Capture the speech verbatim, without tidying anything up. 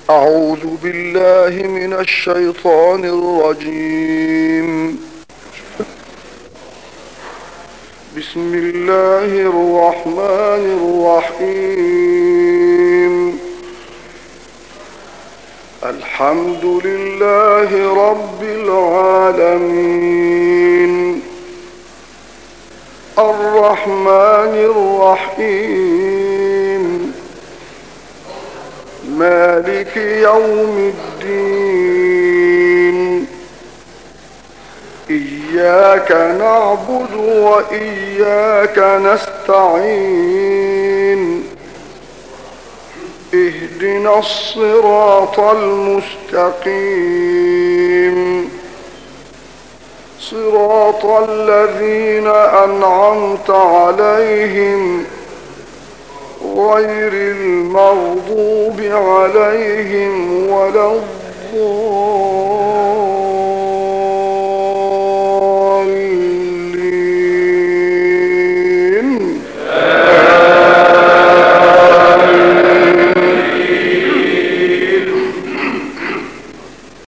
أعوذ بالله من الشيطان الرجيم. بسم الله الرحمن الرحيم. الحمد لله رب العالمين، الرحمن الرحيم، مالك يوم الدين. إياك نعبد وإياك نستعين. اهدنا الصراط المستقيم، صراط الذين أنعمت عليهم غير المغضوب عليهم ولا الضالين.